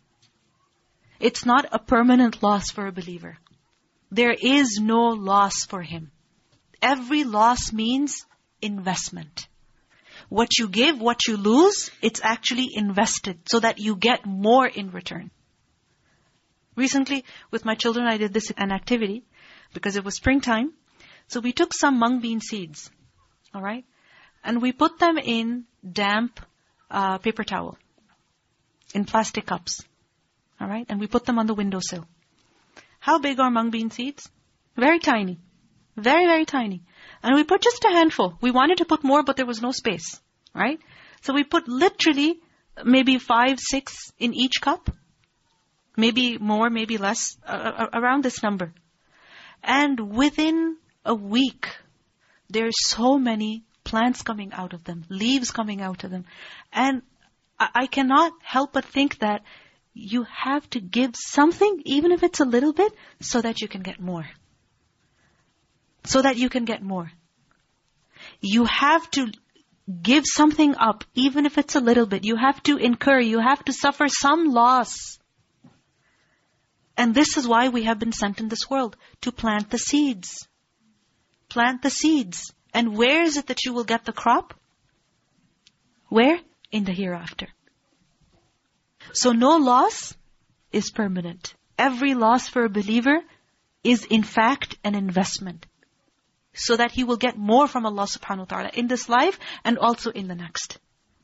It's not a permanent loss for a believer. There is no loss for him. Every loss means investment. What you give, what you lose, it's actually invested so that you get more in return. Recently, with my children, I did this an activity because it was springtime. So we took some mung bean seeds, all right? And we put them in damp uh, paper towel, in plastic cups, all right? And we put them on the windowsill. How big are mung bean seeds? Very tiny. Very, very tiny. And we put just a handful. We wanted to put more, but there was no space, right? So we put literally maybe five, six in each cup. Maybe more, maybe less, uh, around this number. And within a week, there's so many plants coming out of them, leaves coming out of them. And I, I cannot help but think that you have to give something, even if it's a little bit, so that you can get more. So that you can get more. You have to give something up, even if it's a little bit. You have to incur, you have to suffer some loss. And this is why we have been sent in this world, to plant the seeds. Plant the seeds. And where is it that you will get the crop? Where? In the hereafter. So no loss is permanent. Every loss for a believer is in fact an investment, so that he will get more from Allah subhanahu wa ta'ala in this life and also in the next.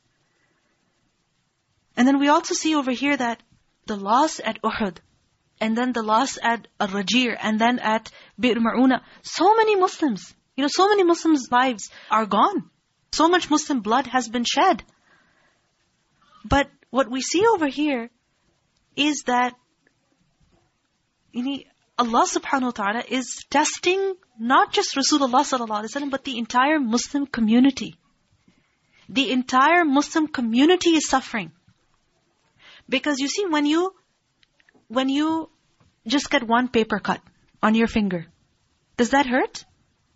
And then we also see over here that the loss at Uhud, and then the loss at Al-Rajir, and then at Bi'r Ma'una, so many Muslims, you know, so many Muslims' lives are gone. So much Muslim blood has been shed. But what we see over here is that you know, Allah subhanahu wa ta'ala is testing not just Rasulullah sallallahu alaihi wasallam, but the entire Muslim community. The entire Muslim community is suffering. Because you see, when you when you just get one paper cut on your finger, does that hurt?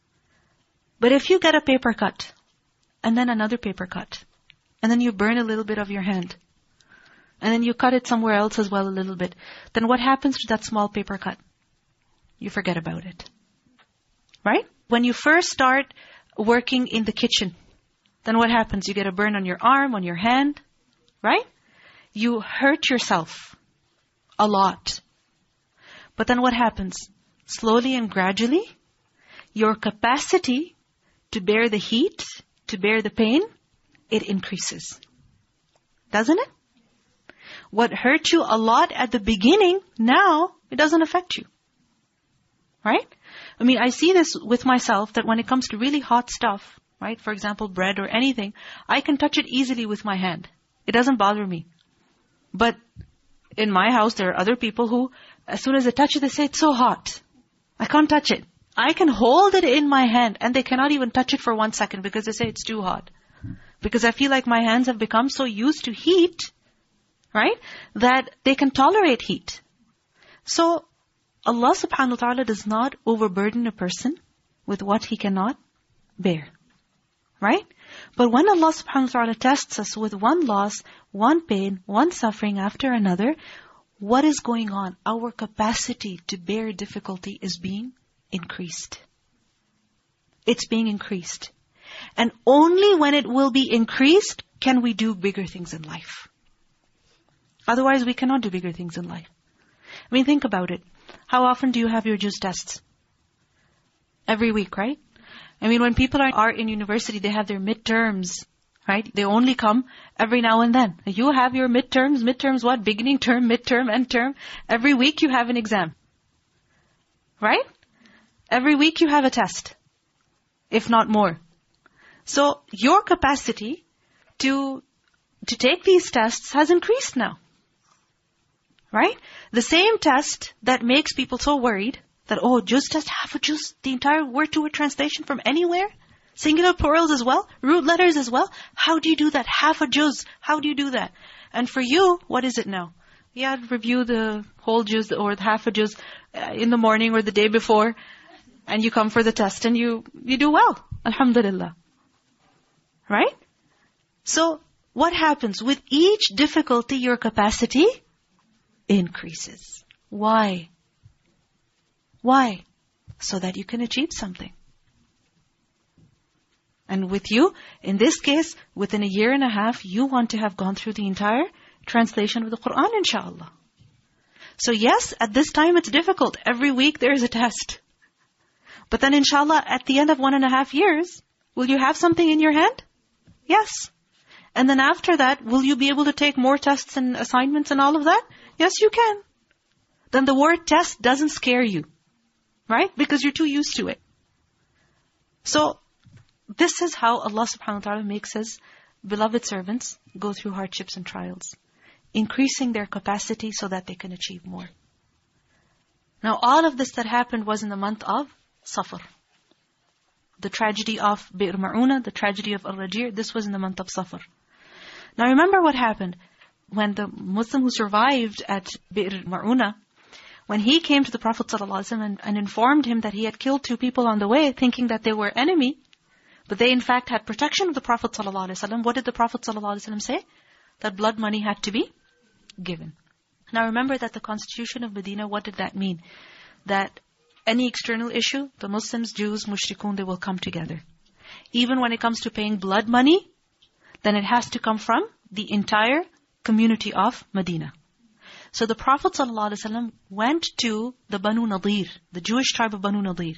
But if you get a paper cut, and then another paper cut, and then you burn a little bit of your hand, and then you cut it somewhere else as well a little bit, then what happens to that small paper cut? You forget about it. Right? When you first start working in the kitchen, then what happens? You get a burn on your arm, on your hand. Right? You hurt yourself a lot. But then what happens? Slowly and gradually, your capacity to bear the heat, to bear the pain, it increases. Doesn't it? What hurt you a lot at the beginning, now, it doesn't affect you. Right? I mean, I see this with myself, that when it comes to really hot stuff, right? For example, bread or anything, I can touch it easily with my hand. It doesn't bother me. But in my house, there are other people who, as soon as they touch it, they say, it's so hot. I can't touch it. I can hold it in my hand, and they cannot even touch it for one second because they say it's too hot. Because I feel like my hands have become so used to heat, right, that they can tolerate heat. So, Allah subhanahu wa ta'ala does not overburden a person with what he cannot bear. Right? But when Allah subhanahu wa ta'ala tests us with one loss, one pain, one suffering after another, what is going on? Our capacity to bear difficulty is being increased. It's being increased. And only when it will be increased can we do bigger things in life. Otherwise, we cannot do bigger things in life. I mean, think about it. How often do you have your juz tests? Every week, right? I mean, when people are, are in university, they have their midterms, right? They only come every now and then. You have your midterms. Midterms what? Beginning term, midterm, end term. Every week you have an exam. Right? Every week you have a test. If not more. So, your capacity to, to take these tests has increased now. Right? The same test that makes people so worried that, oh, juz test, half a juz, the entire word-to-word translation from anywhere, singular plurals as well, root letters as well. How do you do that? Half a juz. How do you do that? And for you, what is it now? Yeah, review the whole juz or the half a juz uh, in the morning or the day before, and you come for the test and you, you do well. Alhamdulillah. Right? So, what happens? With each difficulty, your capacity increases. Why? Why? So that you can achieve something. And with you, in this case, within a year and a half, you want to have gone through the entire translation of the Qur'an, inshallah. So yes, at this time it's difficult. Every week there is a test. But then inshallah, at the end of one and a half years, will you have something in your hand? Yes. And then after that, will you be able to take more tests and assignments and all of that? Yes, you can. Then the word test doesn't scare you. Right? Because you're too used to it. So, this is how Allah subhanahu wa ta'ala makes His beloved servants go through hardships and trials. Increasing their capacity so that they can achieve more. Now, all of this that happened was in the month of Safar. The tragedy of Bi'r Ma'una, the tragedy of Al-Rajir, this was in the month of Safar. Now remember what happened. When the Muslim who survived at Bi'r Ma'una, when he came to the Prophet ﷺ and, and informed him that he had killed two people on the way, thinking that they were enemy, But they in fact had protection of the Prophet ﷺ. What did the Prophet ﷺ say? That blood money had to be given. Now remember that the constitution of Medina, what did that mean? That any external issue, the Muslims, Jews, mushrikun, they will come together. Even when it comes to paying blood money, then it has to come from the entire community of Medina. So the Prophet ﷺ went to the Banu Nadir, the Jewish tribe of Banu Nadir,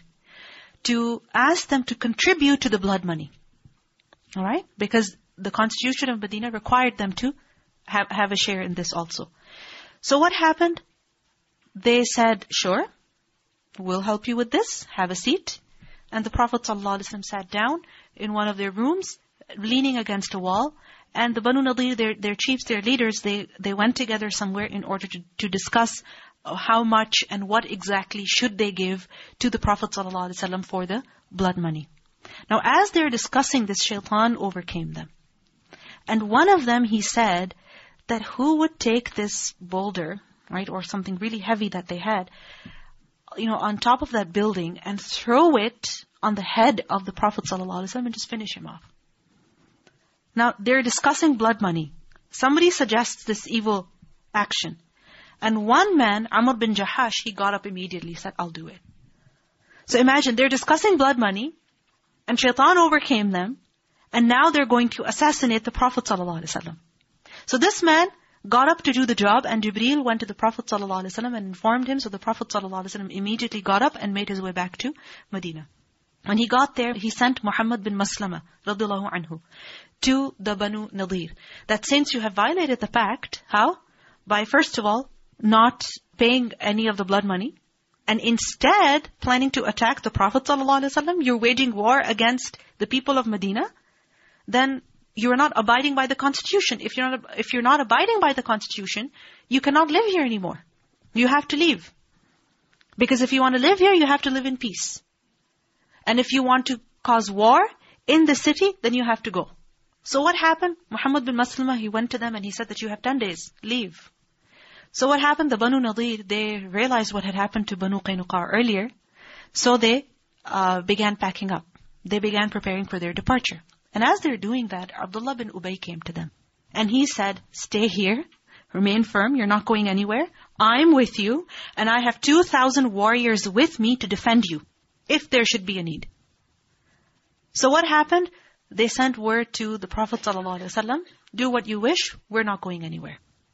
to ask them to contribute to the blood money. Alright? Because the constitution of Medina required them to have, have a share in this also. So what happened? They said, sure, we'll help you with this, have a seat. And the Prophet ﷺ sat down in one of their rooms, leaning against a wall. And the Banu Nadir, their, their chiefs, their leaders, they, they went together somewhere in order to, to discuss how much and what exactly should they give to the Prophet ﷺ for the blood money. Now as they're discussing this, shaitan overcame them. And one of them, he said that who would take this boulder, right, or something really heavy that they had, you know, on top of that building and throw it on the head of the Prophet ﷺ and just finish him off. Now, they're discussing blood money. Somebody suggests this evil action. And one man, Amr bin Jahash, he got up immediately, said, I'll do it. So imagine, they're discussing blood money, and shaitan overcame them, and now they're going to assassinate the Prophet ﷺ. So this man got up to do the job, and Jibreel went to the Prophet ﷺ and informed him. So the Prophet ﷺ immediately got up and made his way back to Medina. When he got there, he sent Muhammad bin Maslama, radiyallahu anhu, to the Banu Nadir. That since you have violated the pact, how? By first of all, not paying any of the blood money, and instead planning to attack the Prophet ﷺ, you're waging war against the people of Medina, then you are not abiding by the constitution. If you're not, if you're not abiding by the constitution, you cannot live here anymore. You have to leave. Because if you want to live here, you have to live in peace. And if you want to cause war in the city, then you have to go. So what happened? Muhammad bin Maslama, he went to them and he said that you have ten days, leave. So what happened? The Banu Nadir, they realized what had happened to Banu Qaynuqa earlier. So they uh, began packing up. They began preparing for their departure. And as they're doing that, Abdullah bin Ubay came to them. And he said, stay here, remain firm, you're not going anywhere. I'm with you, and I have two thousand warriors with me to defend you, if there should be a need. So what happened? They sent word to the Prophet ﷺ, do what you wish, we're not going anywhere.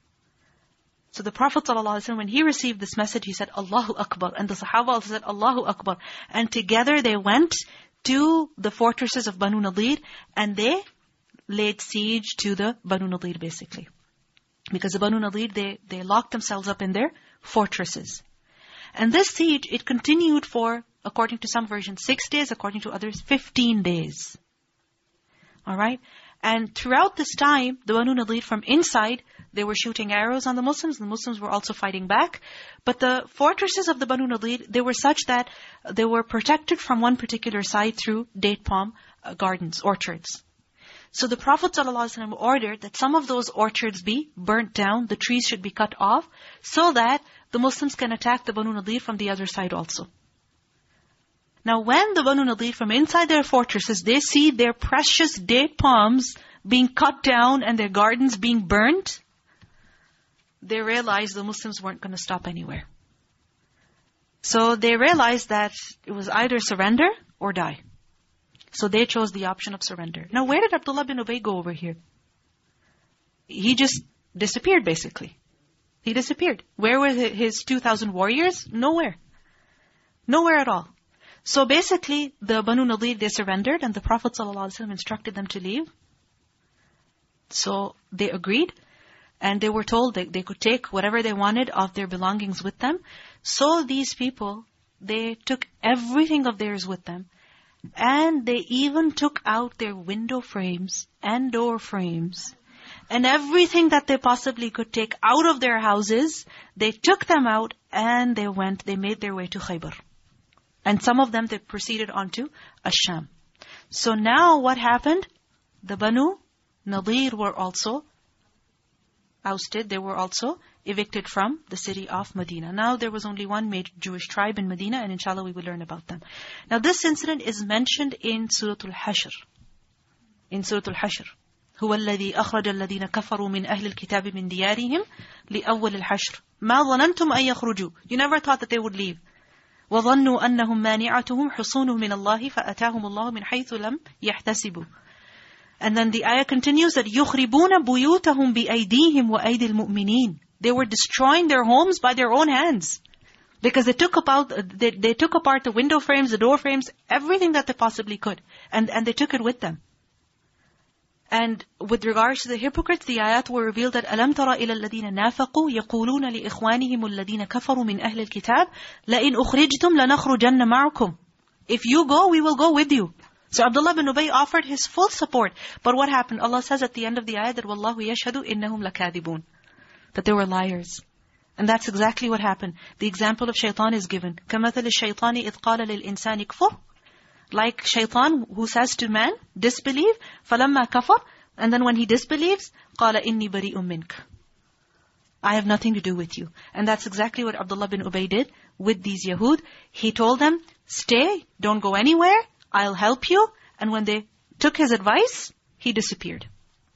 So the Prophet ﷺ, when he received this message, he said, Allahu Akbar. And the Sahaba also said, Allahu Akbar. And together they went to the fortresses of Banu Nadir, and they laid siege to the Banu Nadir basically. Because the Banu Nadir, they, they locked themselves up in their fortresses. And this siege, it continued for, according to some versions, six days, according to others, fifteen days. Alright? And throughout this time, the Banu Nadir from inside, they were shooting arrows on the Muslims. The Muslims were also fighting back. But the fortresses of the Banu Nadir, they were such that they were protected from one particular side through date palm uh, gardens, orchards. So the Prophet ﷺ ordered that some of those orchards be burnt down, the trees should be cut off, so that the Muslims can attack the Banu Nadir from the other side also. Now when the Banu Nadir from inside their fortresses, they see their precious date palms being cut down and their gardens being burnt, they realized the Muslims weren't going to stop anywhere. So they realized that it was either surrender or die. So they chose the option of surrender. Now where did Abdullah bin Ubay go over here? He just disappeared basically. He disappeared. Where were his two thousand warriors? Nowhere. Nowhere at all. So basically, the Banu Nadir, they surrendered, and the Prophet ﷺ instructed them to leave. So they agreed, and they were told that they could take whatever they wanted of their belongings with them. So these people, they took everything of theirs with them, and they even took out their window frames and door frames, and everything that they possibly could take out of their houses, they took them out, and they went, they made their way to Khaybar. And some of them, they proceeded on to Ash-Sham. So now what happened? The Banu Nadir were also ousted. They were also evicted from the city of Medina. Now there was only one major Jewish tribe in Medina, and inshallah we will learn about them. Now this incident is mentioned in Surah Al-Hashr. In Surah Al-Hashr. هو الذي أخرج الذين كفروا من أهل الكتاب من ديارهم لأول الحشر ما ظننتم أن يخرجوا. You never thought that they would leave. وظنوا أنهم مانعتهم حصونهم من الله فأتاهم الله من حيث لم يحتسبوا. And then the ayah continues that يخربون بيوتهم بأيديهم وأيدي المؤمنين. They were destroying their homes by their own hands. Because they took apart, they, they took apart the window frames, the door frames, everything that they possibly could. And, and they took it with them. And with regards to the hypocrites, the ayat were revealed that أَلَمْ تَرَ إِلَى الَّذِينَ نَافَقُوا يَقُولُونَ لِإِخْوَانِهِمُ الَّذِينَ كَفَرُوا مِنْ أَهْلِ الْكِتَابِ لَإِنْ أُخْرِجْتُمْ لَنَخْرُجَنَّ مَعَكُمْ. If you go, we will go with you. So Abdullah bin Ubay offered his full support. But what happened? Allah says at the end of the ayat that وَاللَّهُ يَشْهَدُ إِنَّهُمْ لَكَاذِبُونَ. That they were liars. And that's exactly what happened. The example of shaitan is given. كَمَثَلِ الشَّيْطَانِ إِذْ قَالَ لِلْإِنسَانِ كْفُرْ. Like shaitan who says to man, disbelieve, فَلَمَّا كَفَرْ. And then when he disbelieves, قَالَ إِنِّي بَرِيءٌ مِّنْكَ. I have nothing to do with you. And that's exactly what Abdullah bin Ubay did with these Yahud. He told them, stay, don't go anywhere, I'll help you. And when they took his advice, he disappeared.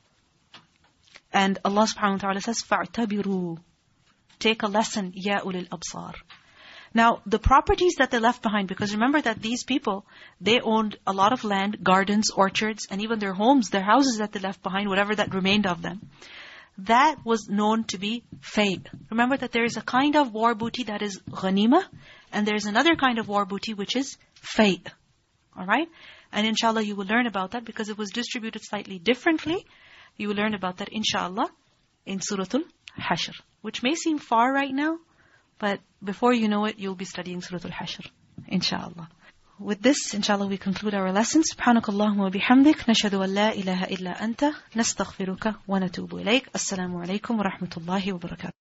And Allah subhanahu wa ta'ala says, فَاعْتَبِرُوا. Take a lesson, يَا أُولِي الْأَبْصَارِ. Now, the properties that they left behind, because remember that these people, they owned a lot of land, gardens, orchards, and even their homes, their houses that they left behind, whatever that remained of them. That was known to be fay. Remember that there is a kind of war booty that is ghanima, and there is another kind of war booty which is fay. Alright? And inshallah you will learn about that because it was distributed slightly differently. You will learn about that inshallah in Surah Al-Hashr, which may seem far right now, but before you know it, you'll be studying Surah Al-Hashr, inshallah. With this, inshallah, we conclude our lesson. Subhanakallahumma wa bihamdik, nashhadu an la ilaha illa anta, nastaghfiruka wa natubu ilayk. Assalamu alaikum wa rahmatullahi wa barakatuh.